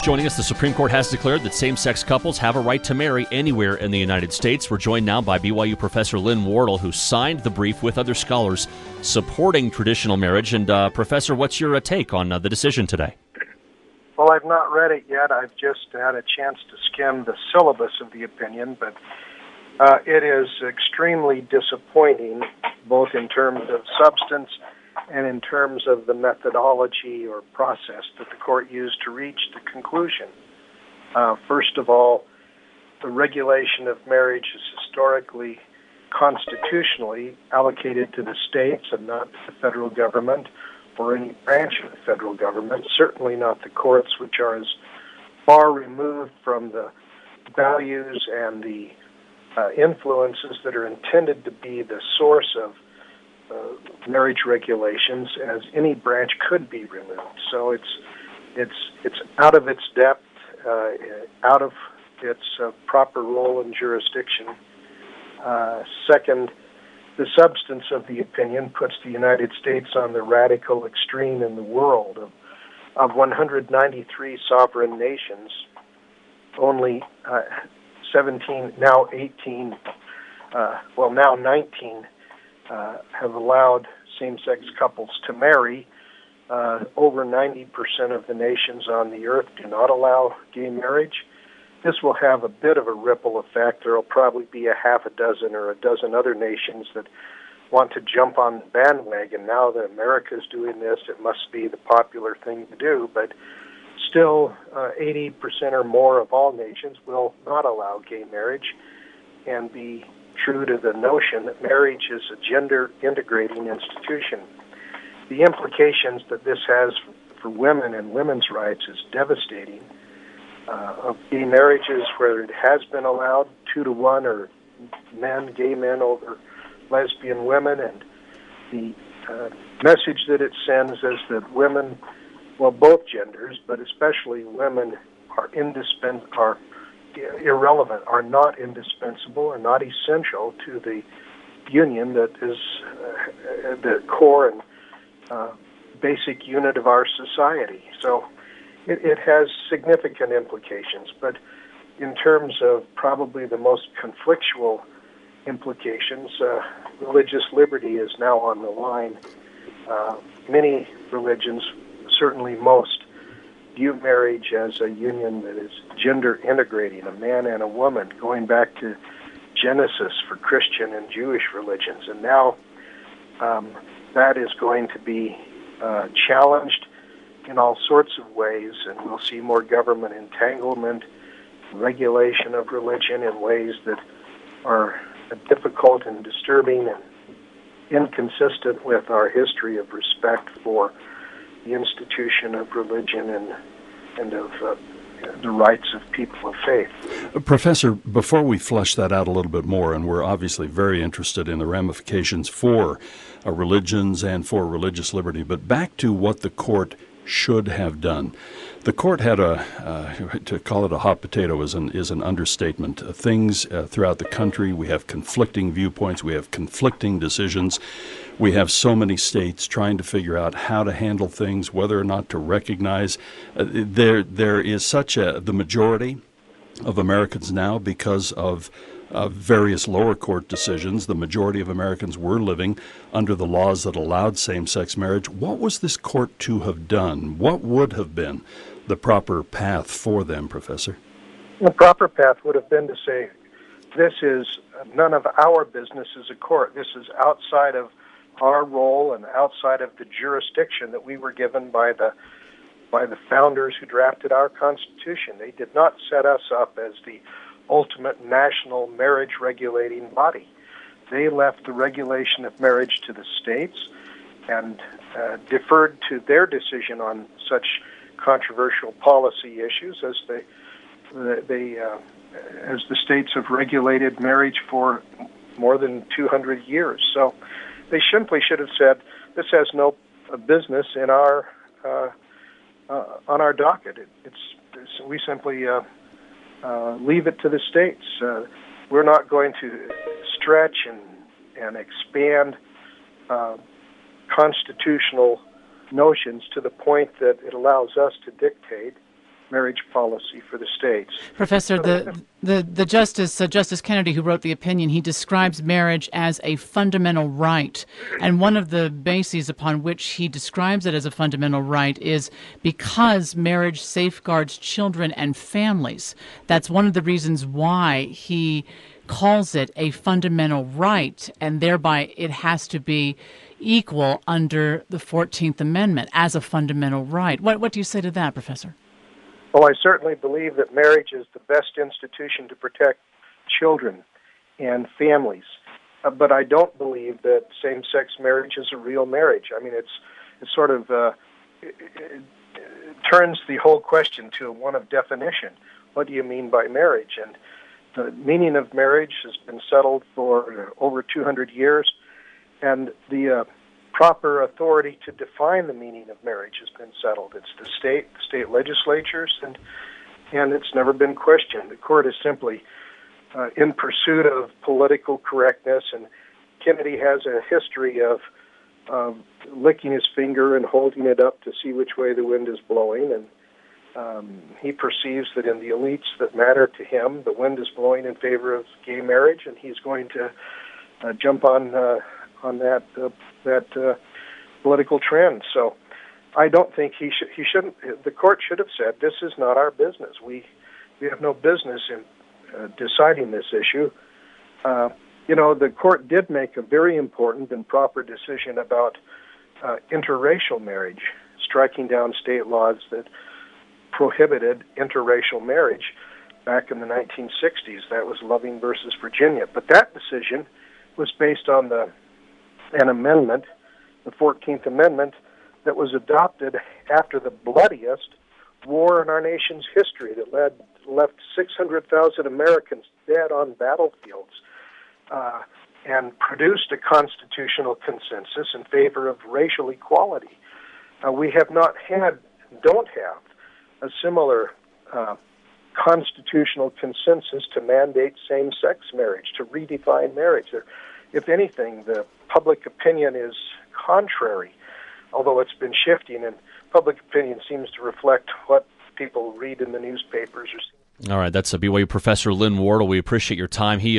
Joining us, the Supreme Court has declared that same-sex couples have a right to marry anywhere in the United States. We're joined now by BYU professor Lynn Wardle, who signed the brief with other scholars supporting traditional marriage. And Professor, what's your take on the decision today? Well, I've not read it yet. I've just had a chance to skim the syllabus of the opinion, but it is extremely disappointing, both in terms of substance and in terms of the methodology or process that the court used to reach the conclusion. First of all, the regulation of marriage is historically, constitutionally allocated to the states and not to the federal government or any branch of the federal government, certainly not the courts, which are as far removed from the values and the influences that are intended to be the source of marriage regulations as any branch could be removed. So it's out of its depth, out of its proper role and jurisdiction. Second, the substance of the opinion puts the United States on the radical extreme in the world. Of 193 sovereign nations, only 17, now 18, now 19 have allowed same-sex couples to marry. Over 90% of the nations on the earth do not allow gay marriage. This will have a bit of a ripple effect. There will probably be a half a dozen or a dozen other nations that want to jump on the bandwagon. Now that America is doing this, it must be the popular thing to do. But still, 80% or more of all nations will not allow gay marriage and be true to the notion that marriage is a gender-integrating institution. The implications that this has for women and women's rights is devastating. Of gay marriages where it has been allowed 2-to-1 or gay men over lesbian women, and the message that it sends is that women, well, both genders, but especially women, are irrelevant, are not indispensable, are not essential to the union that is the core and basic unit of our society. So it has significant implications, but in terms of probably the most conflictual implications, religious liberty is now on the line. Many religions, certainly most, view marriage as a union that is gender integrating, a man and a woman, going back to Genesis for Christian and Jewish religions. And now that is going to be challenged in all sorts of ways, and we'll see more government entanglement, regulation of religion in ways that are difficult and disturbing and inconsistent with our history of respect for the institution of religion and of the rights of people of faith. Professor, before we flesh that out a little bit more, and we're obviously very interested in the ramifications for religions and for religious liberty, but back to what the court should have done. The court had to call it a hot potato is an understatement. Things throughout the country, we have conflicting viewpoints, we have conflicting decisions. We have so many states trying to figure out how to handle things, whether or not to recognize. There is such the majority of Americans now, because of various lower court decisions, the majority of Americans were living under the laws that allowed same-sex marriage. What was this court to have done? What would have been the proper path for them, Professor? The proper path would have been to say, this is none of our business as a court. This is outside of our role and outside of the jurisdiction that we were given by the founders who drafted our Constitution. They did not set us up as the ultimate national marriage regulating body. They left the regulation of marriage to the states and deferred to their decision on such controversial policy issues as the states have regulated marriage for more than 200 years. So they simply should have said, this has no business in our on our docket. We simply leave it to the states. We're not going to stretch and expand constitutional notions to the point that it allows us to dictate marriage policy for the states. Professor, the Justice Kennedy, who wrote the opinion, he describes marriage as a fundamental right. And one of the bases upon which he describes it as a fundamental right is because marriage safeguards children and families. That's one of the reasons why he calls it a fundamental right, and thereby it has to be equal under the 14th Amendment as a fundamental right. What do you say to that, Professor? Well, I certainly believe that marriage is the best institution to protect children and families. But I don't believe that same-sex marriage is a real marriage. I mean, it sort of it turns the whole question to one of definition. What do you mean by marriage? And the meaning of marriage has been settled for over 200 years, and the proper authority to define the meaning of marriage has been settled. It's the state legislatures, and it's never been questioned. The court is simply in pursuit of political correctness, and Kennedy has a history of licking his finger and holding it up to see which way the wind is blowing, and he perceives that in the elites that matter to him, the wind is blowing in favor of gay marriage, and he's going to jump on that political trend. So I don't think he shouldn't. The court should have said, "This is not our business. We have no business in deciding this issue." The court did make a very important and proper decision about interracial marriage, striking down state laws that prohibited interracial marriage back in the 1960s. That was Loving versus Virginia. But that decision was based on an amendment, the 14th Amendment, that was adopted after the bloodiest war in our nation's history that left 600,000 Americans dead on battlefields, and produced a constitutional consensus in favor of racial equality. We have not had, don't have, a similar constitutional consensus to mandate same-sex marriage, to redefine marriage. If anything, the public opinion is contrary, although it's been shifting, and public opinion seems to reflect what people read in the newspapers. All right, that's BYU Professor Lynn Wardle. We appreciate your time. He